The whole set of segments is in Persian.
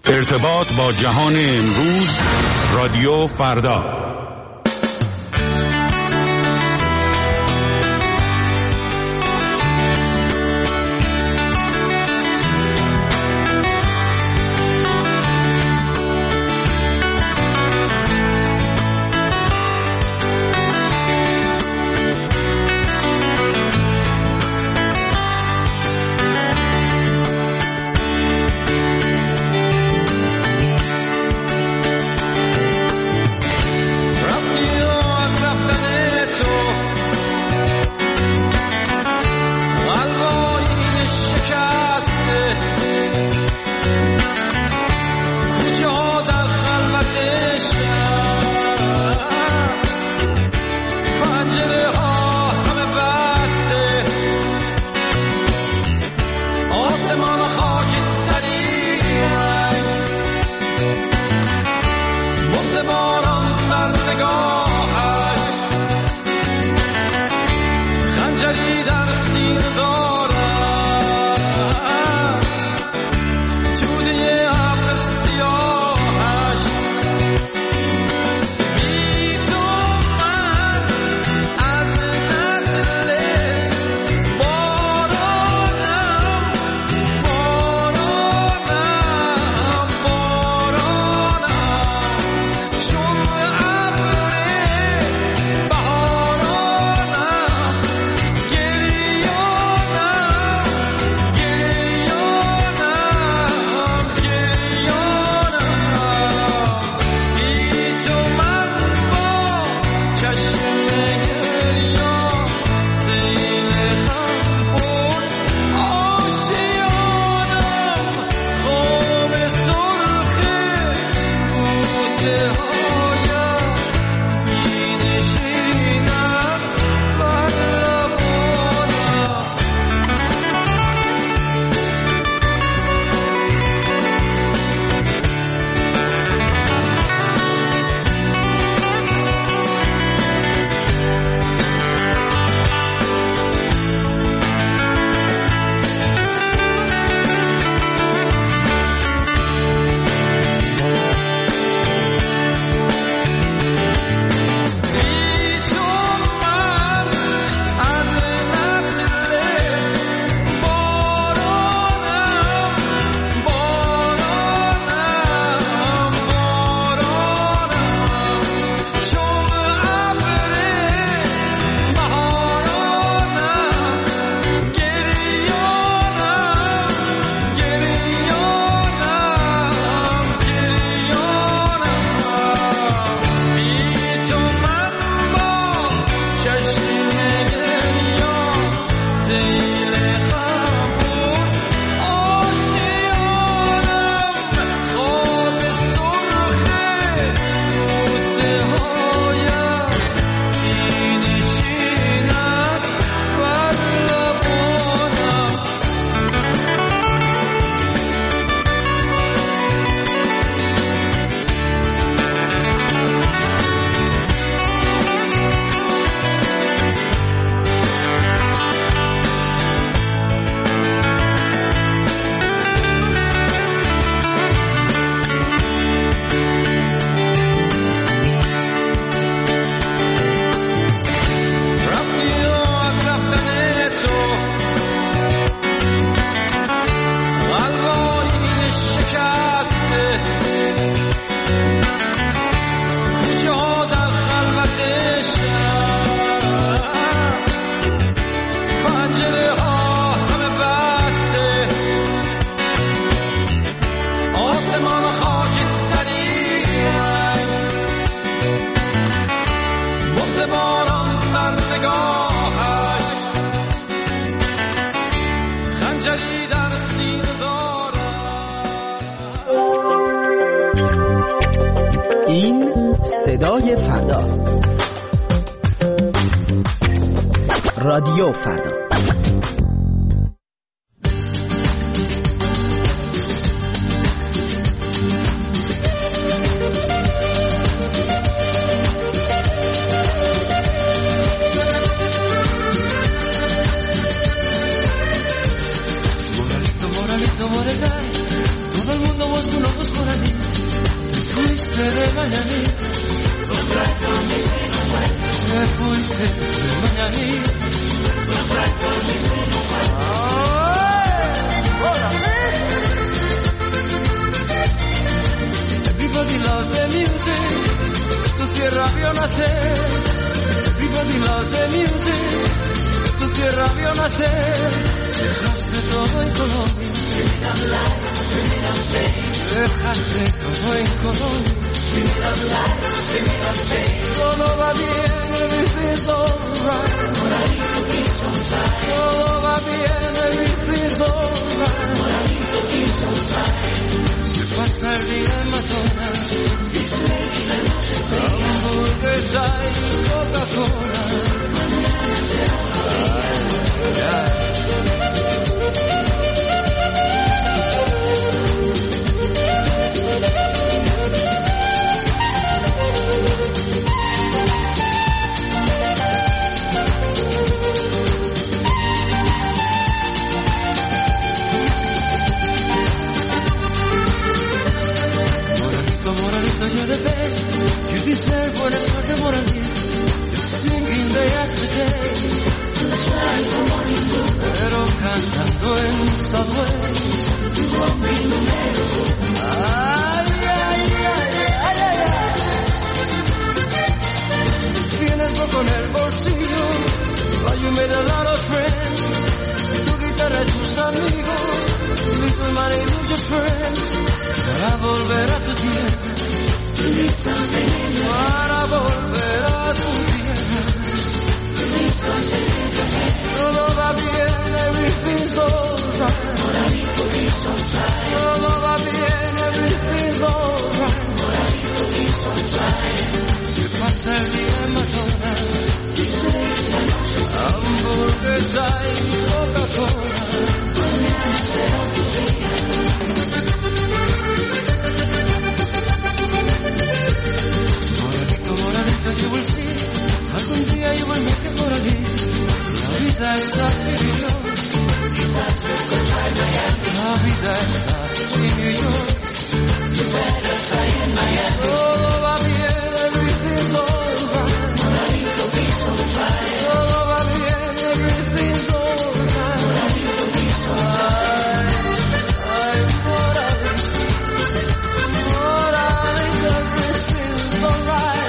ارتباط با جهان امروز، رادیو فردا. این صدای فرداست. رادیو فردا. Todo el mundo vos uno busco mañanita, te fuiste de mañanita. Everybody loves the music, tu tierra vio nacer. Everybody loves the music, tu tierra vio nacer. Dejaste todo en Colombia, dejaste todo en Colombia. Todo va bien, everything's alright. Todo va bien, everything's alright. Se pasa el día en McDonald's, hamburguesa y Coca-Cola. You're the best, you deserve buena suerte moralía. You're singing day after day, pero cantando en Southwest. Ay, ay, ay, ay, ay, ay. Tienes poco en el bolsillo, but you made a lot of friends. Tu guitarra y tus amigos, little money and just friends. Para volver a tu tierra, para volver a tu tierra. Todo va bien, everything's alright. Todo va bien, everything's alright. Se pasa el día en McDonald's, hamburguesa y Coca-Cola. You will see, algún día you will make it por aquí. La vida está en New York. La vida está en New York. Todo va bien, everything's alright. Todo va bien, everything's alright. Ay, everything's alright.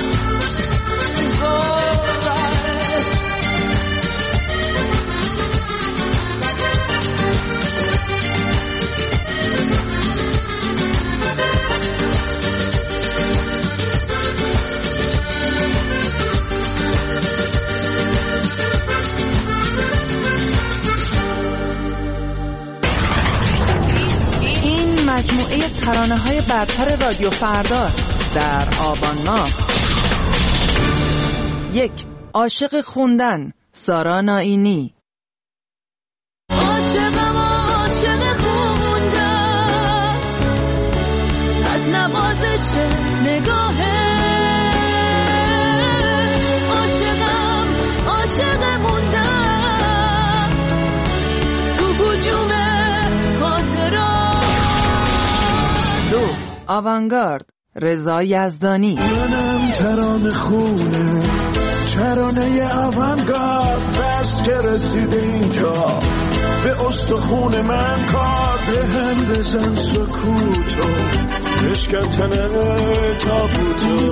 مجموعه ترانه‌های برتر رادیو فردا در آبان ماه. 1. عاشق خوندن، سارا نائینی. عاشقم عاشق خوندن، از نوازش نگاهه. عاشقم عاشق موندن، تو هجوم خاطرات. 2. آوانگارد، رضا یزدانی. منم ترانه خونه، ترانه آوانگارد، بس که رسید اینجا به استخون من کار. به هم بزن سکوتو، بشکن تنه تابوتو.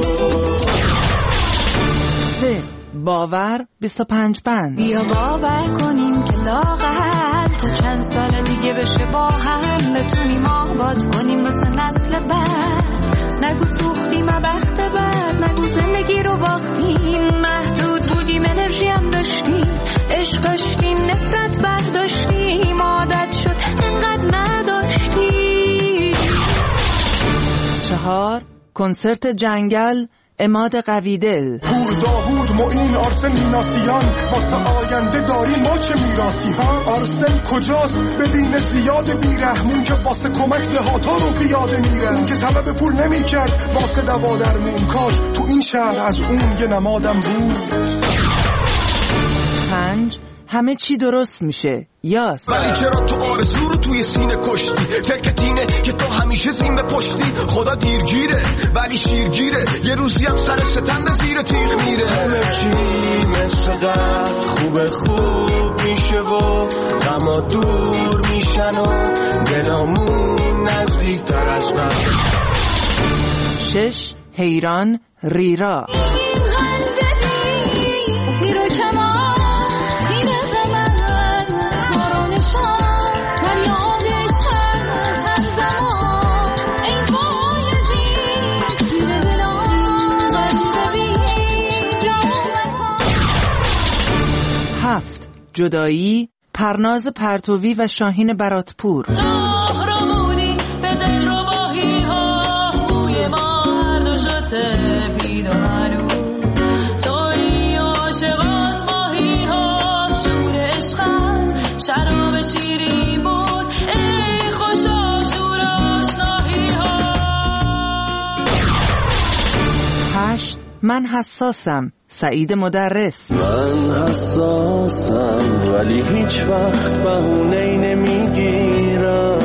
3. باور 25 بند. بیا باور کنیم که لااقل تا چند سال دیگه بشه با هم بتونیم آباد کنیم واسه نسل بعد. نگو سوختیم وقت بعد، نگو زندگی رو باختیم، محدود بودیم انرژی هم داشتیم، عشق داشتیم نفرت برداشتیم، عادت شد انقدر نداشتیم. 4. کنسرت جنگل، عماد قویدل. پور داوود معین آرسن میناسیان، واسه آینده داریم ما چه میراسی ها. آرسن کجاست ببینه زیاد بیرحمون که واسه کمک دهاتا رو پیاده میره. اون که طلب پول نمیکرد واسه دوا درمون، کاش تو این شهر از اون یه نمادم بود. 5. همه چی درست میشه، یاس. ولی چرا تو آرزو رو توی سینه کشتی؟ فکرت اینه که تو همیشه زین به پشتی. خدا دیرگیره ولی شیرگیره، یه روزی هم سر ستم به زیر تیغ میره. همه چی مثل قبل خوب میشه و غما دور میشن و دلامون نزدیک تر از قبل. 6. حیران ریرا. جدایی پرناز پرتوی و شاهین براتپور. شراب شیرین بود ای خوشا شور آشنایی ها. 8. من حساسم سعید مدرس. من حساسم ولی هیچ وقت بهونه‌ای نمیگیرم،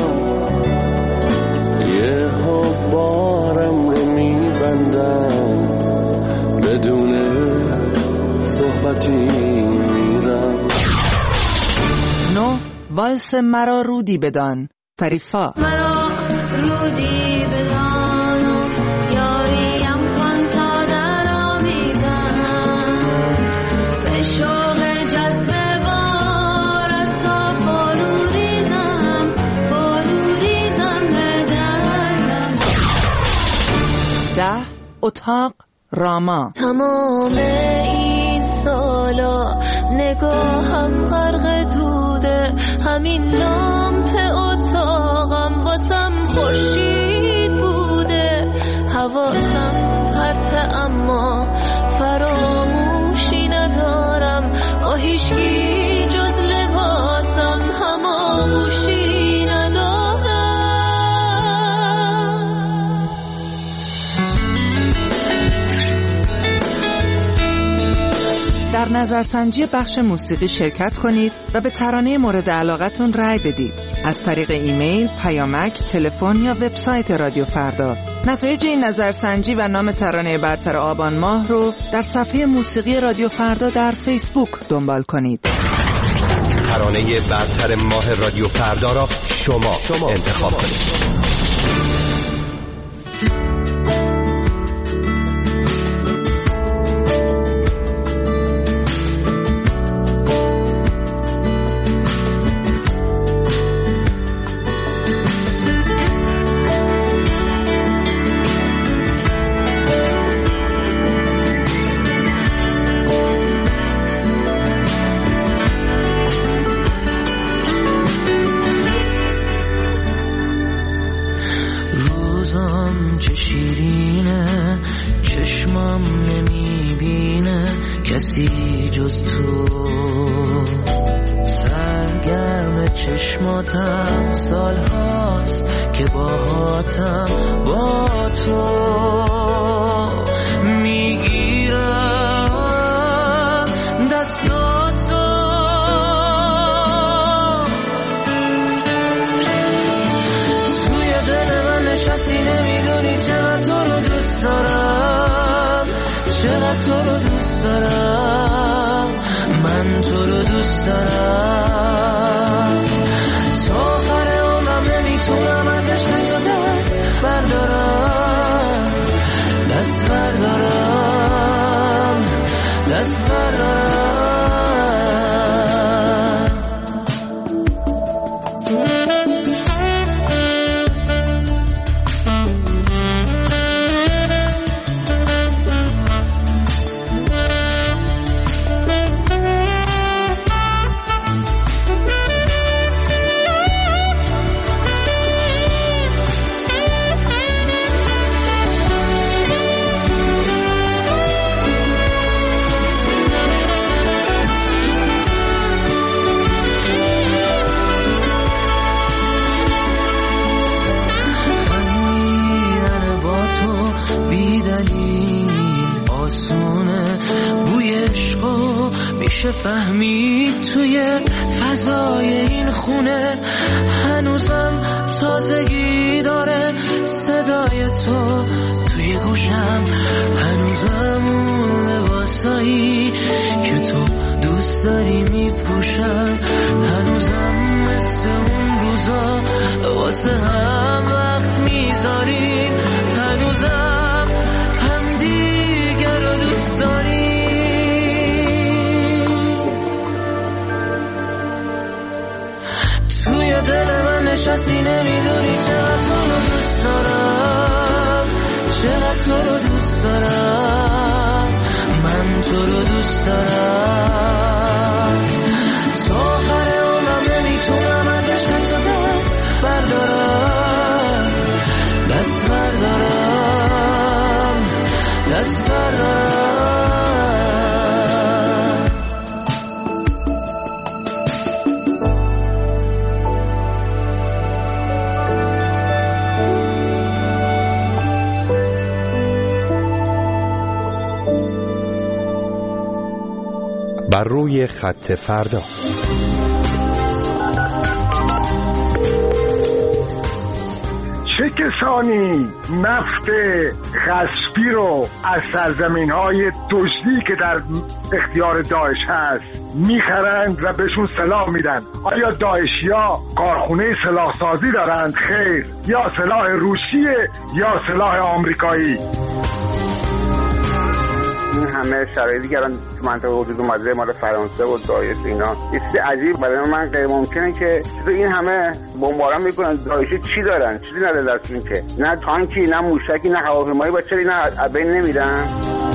یه بارم رو میبندم بدون صحبتی میرم. 9. والس مرا رودی بدان فریفا. مرا رودی بدان یاریم کن تا در آمیزم، به شوق جذب بارت تا باروریزم به درم. 10. اتاق راما. تمام این سالا نگاهم غرق دوده، همین لامپ اتاقم واسم خورشید بوده، حواسم پرته اما فراموشی ندارم، با هیچکی جز لباسم هماغوشی ندارم. در نظرسنجی بخش موسیقی شرکت کنید و به ترانه مورد علاقتون رأی بدید از طریق ایمیل، پیامک، تلفن یا وبسایت رادیو فردا. نتایج این نظرسنجی و نام ترانه برتر آبان ماه رو در صفحه موسیقی رادیو فردا در فیسبوک دنبال کنید. ترانه برتر ماه رادیو فردا را شما انتخاب کنید. چه شیرینه چشمم نمیبینه کسی جز تو، سرگرم چشماتم سال هاست که باهاتم با تو میگیرم دستاتو، توی دل من نشستی نمیدونی چقدر تو رو دوست دارم، چقدر تو رو دوست دارم، من تو رو دوست دارم، تا آخر عمرم نمیتونم از عشق تو دست بردارم، دست بردارم، دست بردارم. میشه فهمید توی فضای این خونه هنوزم تازگی داره صدای تو توی گوشم میپوشم، هنوزم مثل اون روزا واسه هم وقت میذاریم، هنوزم هم دیگر رو دوست داریم. توی دل من نشستی، نمیدونی چقدر تو رو دوست دارم، چقدر تو رو دوست دارم، من تو رو دوست دارم. تا آخر عمرم نمیتونم از عشق تو دست بردارم، دست بردارم، دست بردارم. بر روی خط فردا. چه کسانی نفت غصبی رو از سرزمین‌های دزدی که در اختیار داعش هست میخرند و بهشون سلاح میدن؟ آیا داعشیا کارخونه سلاحسازی دارند؟ خیر. یا سلاح روسیه یا سلاح آمریکایی. این همه شرایطی که الان تو منطقه حدود اومده مال فرانسه و داعش اینا، چیز عجیب برای من غیر ممکنه که این همه بمباران میکنن. داعشی چی دارن؟ چیزی نداره دستشون که، نه تانکی، نه موشکی، نه هواپیمایی، با چرا اینا از بین نمیرن؟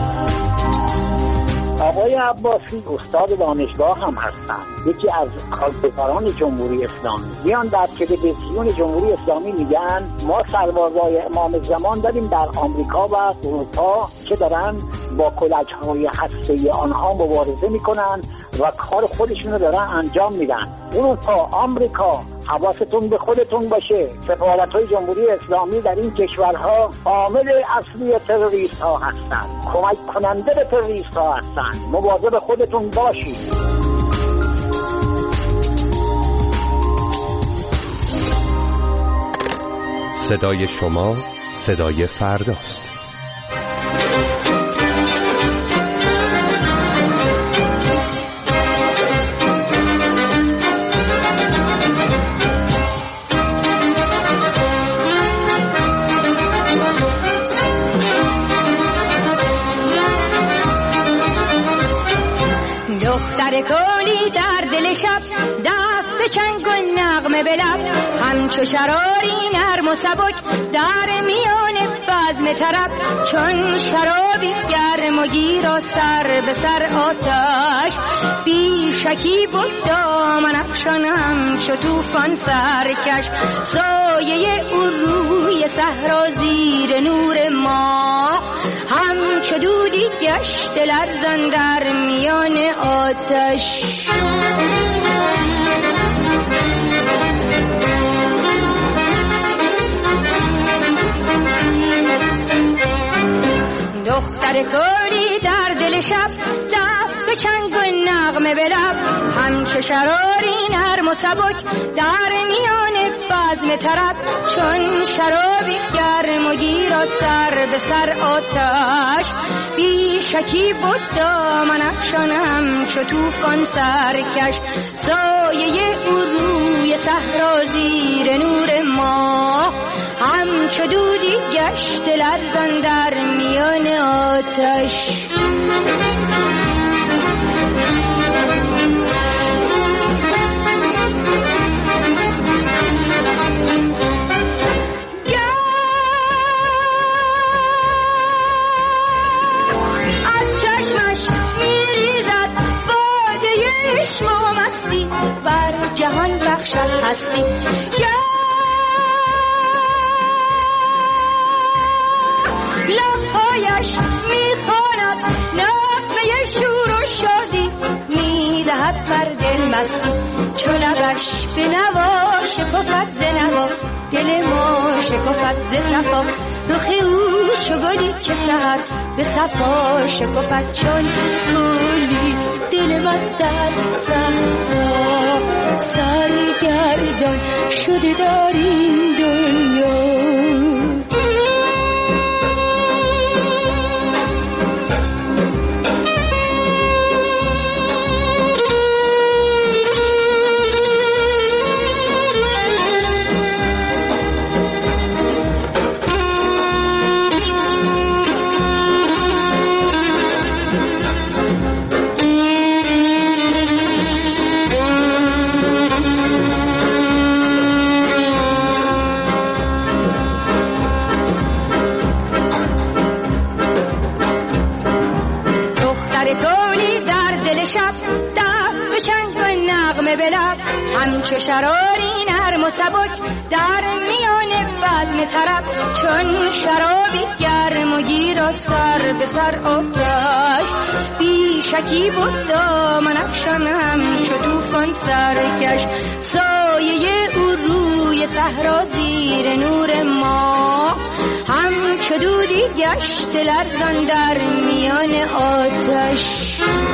آقای عباسی استاد دانشگاه هم هستن، یکی از کارگزاران جمهوری اسلامی. میان در تلویزیون جمهوری اسلامی میگن ما سربازای امام زمان داریم در آمریکا و اروپا که دارن با کلچهای هسته‌ای آنها مبارزه میکنن و کار خودشون رو دارن انجام میدن. اروپا، آمریکا، حواستون به خودتون باشه، سفارت‌های جمهوری اسلامی در این کشورها عامل اصلی تروریست ها هستن، کمک کننده به تروریست ها هستن. مواظب خودتون باشید. صدای شما صدای فرداست. دختر کولی در دل شب، دست به چنگ و نغمه به لب، همچو شراری نرم و سبک در میان بزم طرب، چون شرابی گرم و گیر و سر به سر آتش، بی شکی بود دامن افشان همچو طوفان سرکش، سایه او روی صحرا زیر نور ماه، همچو دودی گشت لرزان در میان آتش. دختر کولی در دل شب، دست به چنگ و نغمه به لب، همچو شراری نرم و سبک در میان بزم طرب، چون شرابی گرم و گیر و سر به سر آتش، بی شکی بود دامن افشان همچو طوفان سرکش، سایه او روی صحرا زیر نور ماه، همچو دودی گشت لرزان در میان آتش. از چشمش میریزد باده عشق و مستی، بر جهان بخشد هستی. لبهایش میخواند نغمه شور و شادی، میدهد بر دل مستی، چو لبش به نوا شکفت ز نوا، دل ما شکفت ز صفا، رخ او چو گلی که سحر به صفا شکفت، چون گلی دل من در صحرا سرگردان شده در این دنیا. نغمه بلب همچو شراری نرم و سبک در میان بزم طرب چون شرابی گرم و گیر و سر به سر آتش بی شکی بود دامن افشانم چو طوفان سرکش سایه او روی صحرا زیر نور ما همچو دودی گشت لرزان در میان آتش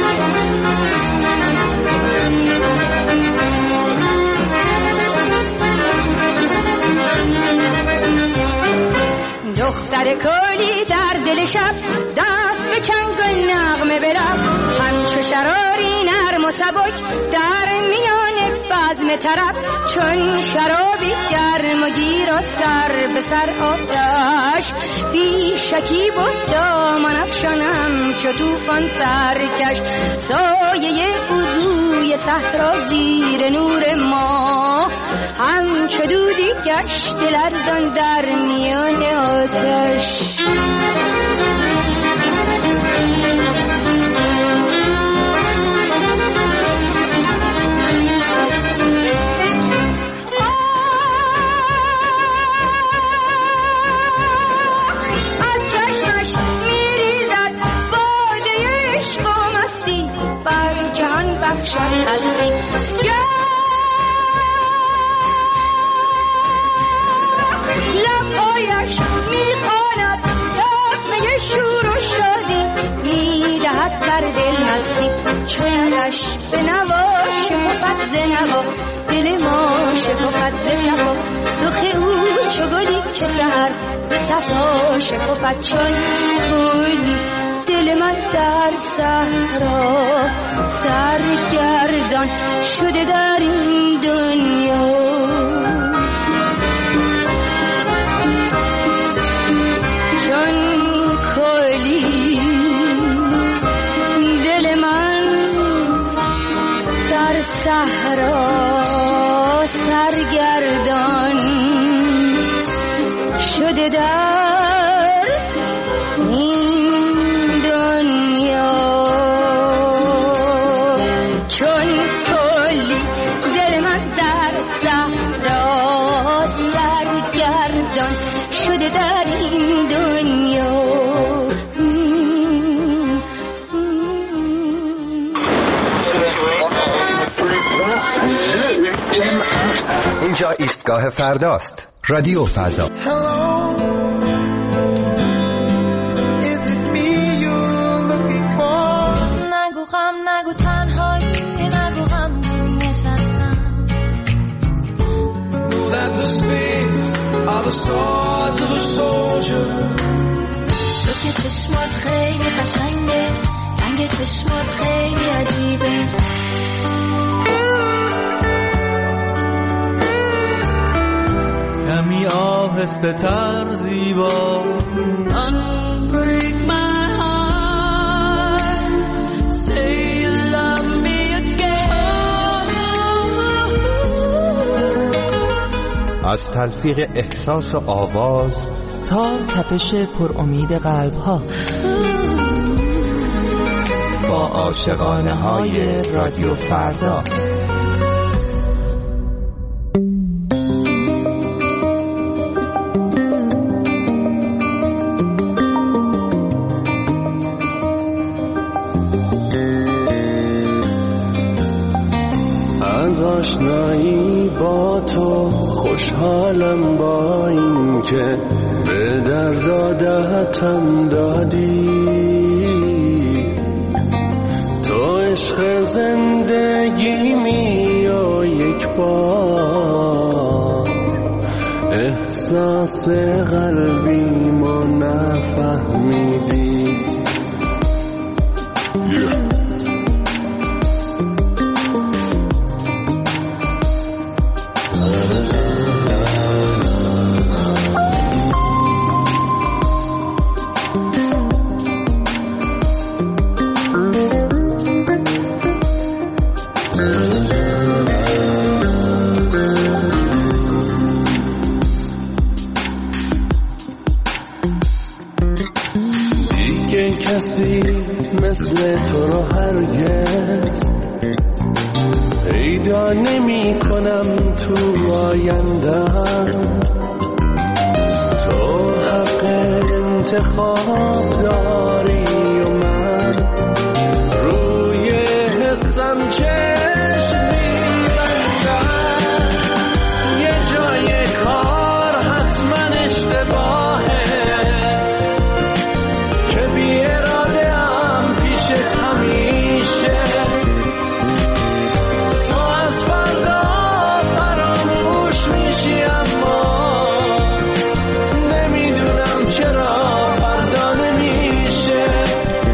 دختر کلی در دل شب دست به چنگ و نغمه بلب همچو شراری نرم و سبک در میان بزم طرب چون شرابی گرم و گیر و سر به سر آتش بی شکی بود دامن افشانم چو طوفان سرکش سایه او روی صحرا زیر نور ما همچو دودی گشت لرزان در میان آتش بخشد هستی لبهایش میخواند دفمه شور و شادی میدهد بر دل مستی چونش به نوا شکفت ز نوا دل ما شکفت ز صفا رخ او چو گلی که سحر به صفا شکفت چون گلی دل من در صحرا سرگردان شده در این دنیا چون کلی دل من در صحرا سرگردان شده در این شده در این دنیا اینجا ایستگاه فرداست. رادیو فردا. نگو غم نگو تنهایی نگو غم نشستم Are the stars of a soldier. تو که چشمات خیلی قشنگه رنگ چشمات خیلی عجیبه کمی آهسته تر زیبا Unbreak my heart Say you love me again از تلفیق احساس و آواز تا تپش پر امید قلب ها با عاشقانه های رادیو فردا. از آشنایی با تو خوشحالم با این که به درد عادتم دادی تو عشق زندگی می و یک بار احساس قلبیمو نفهمیدی کسی مثل تو رو هرگز پیدا نمی کنم تو آیندم، تو حق انتخاب داری و من روی حسم چشم میبندم. یه جای کار حتما اشتباهه که بی اراده هم پیشت همیشه. تو از فردا فراموش میشی اما نمیدونم چرا فردا نمیشه.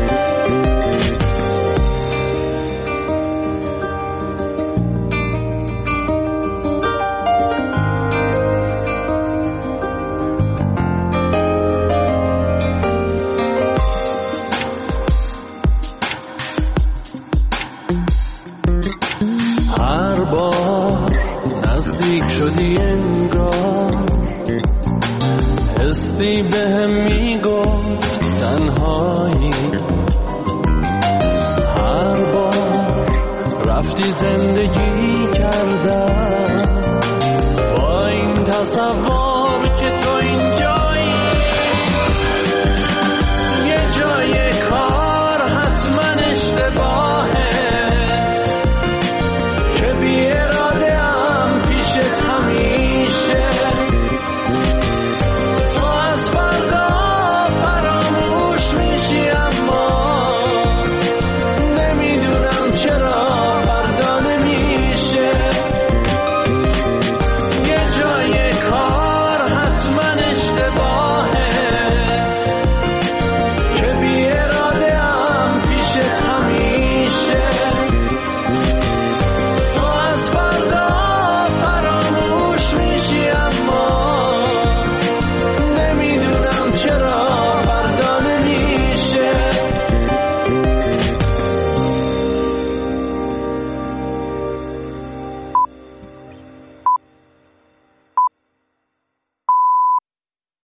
هر بار نزدیک شدی انگار حسی بهم میگفت تنهایی. هر بار رفتی زندگی کردم